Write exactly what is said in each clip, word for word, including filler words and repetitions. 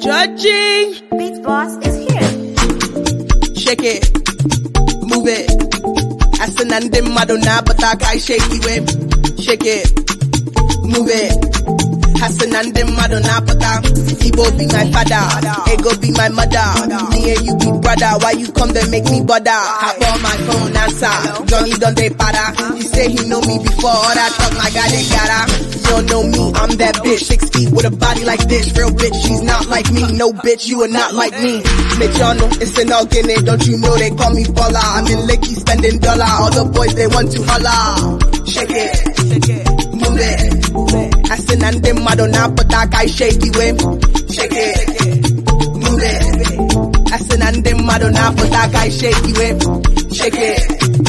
Judging. Beats Boss is here. Shake it, move it. Asanande Madonna, but I can't shake you it. Shake it, move it. Asanande Madonna, but I Ibo be my father, Ego be my mother. Me and you be brother. Why you come then make me bother? Hop on my phone, answer. Johnny don't they para. He say he know me before. All that talk, my guy they gotta. You don't know me, I'm that bitch. Six feet with a body like this. Real bitch, she's not like me. No bitch, you are not like me. Let y'all know it's an organic. Don't you know they call me baller? I'm in Lakey spending dollar. All the boys they want to holla. Shake it, shake it, move it, move it. Asanande Madonna, but I can't shake you in. Shake it, move it. Asanande Madonna, but I can't shake you in. Shake it,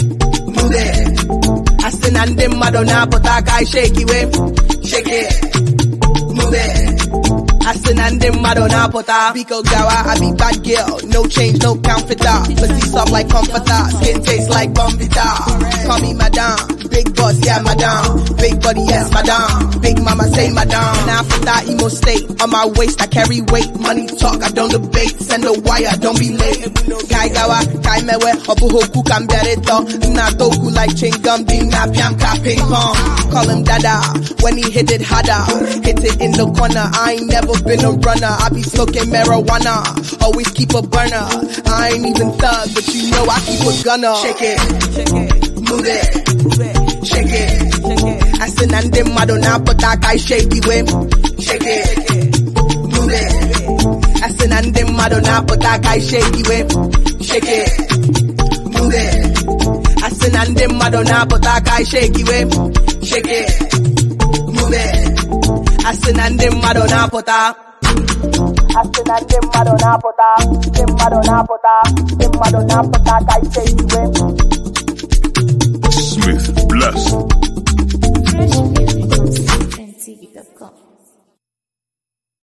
move it. Asanande Madonna, but I can't shake you in. Shake it, move it. Asanande Madonna, but I Biko Gawa, I be bad girl. No change, no counterfeiter. Pussy soft like comforter, skin taste like Bombita. Call me madame. Big boss, yeah, madame. Big body, yes, madame. Big mama, say madame. Now for that emo state, on my waist, I carry weight. Money talk, I don't debate. Send a wire, don't be late. Kai gawa, kai mewe, obuhoku kambereto. Na toku like chingum, ding na piamka ping pong. Call him dada, when he hit it harder. Hit it in the corner, I ain't never been a runner. I be smoking marijuana, always keep a burner. I ain't even thug, but you know I keep a gunner. Shake it, shake it, move it, move it. Shake it, shake it. Asanande Madonna, but I can't shake you in. Shake it, move it. Asanande Madonna, but I can't shake you in. Shake it, move it. Asanande Madonna, but I can't shake you in. Shake it, move it. Asanande Madonna, but I Asanande Madonna, but I Madonna, but I Madonna, but I can't shake you in.